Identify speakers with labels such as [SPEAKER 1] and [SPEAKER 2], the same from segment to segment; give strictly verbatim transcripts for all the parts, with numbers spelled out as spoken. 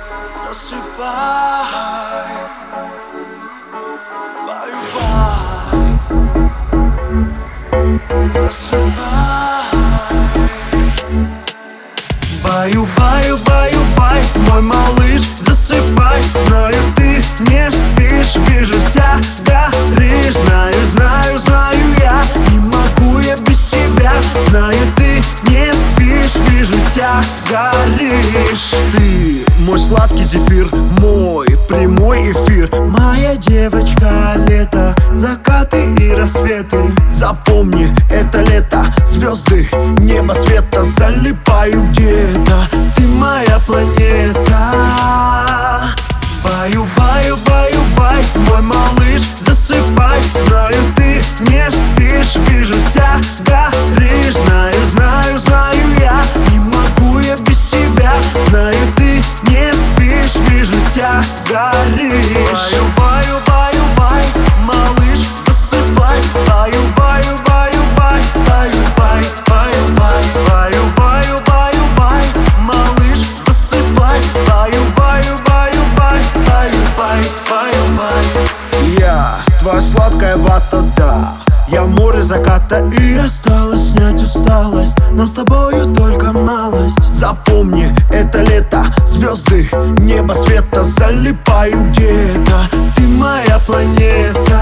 [SPEAKER 1] Засыпай, бай-бай. Засыпай. Баю-баю-баю-бай, мой малыш, засыпай. Знаю, ты не спишь, вижу, вся горишь. Знаю, знаю, знаю я, не могу я без тебя. Знаю, ты не спишь, вижу, вся горишь. Ты мой сладкий зефир, мой прямой эфир. Моя девочка, лето, закаты и рассветы. Запомни, это лето, звезды, небо света. Залипаю где-то, ты моя планета. Баю, баю, баю, бай, мой малыш, засыпай. Знаю, ты не спишь, вижу, вся горишь. Знаю, знаю, знаю я, не могу я без тебя. Знаю, ты не спишь, вижу, вся горишь. Баю, баю, баю, бай, малыш, засыпай. Баю, баю, баю, бай, баю, бай, баю, бай, баю, баю, баю, бай, малыш, засыпай. Баю, баю, баю, бай, баю, бай, баю, бай. Я твоя сладкая вата, да. Я море заката, и осталось снять усталость. Нам с тобою только малость. Запомни, это лето, звезды, небо света. Залипаю где-то, ты моя планета.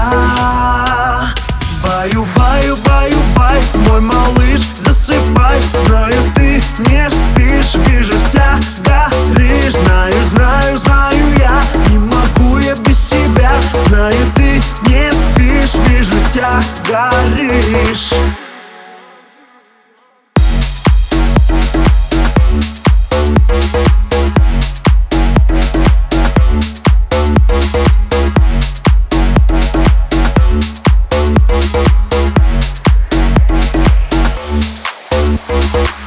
[SPEAKER 1] Баю, баю, баю, бай, мой малыш, засыпай. Знаю, ты не спишь, вижу, вся горишь. Знаю, знаю, знаю я, не могу я без тебя. Знаю, ты не спишь, вижу, вся горишь. We'll be right back.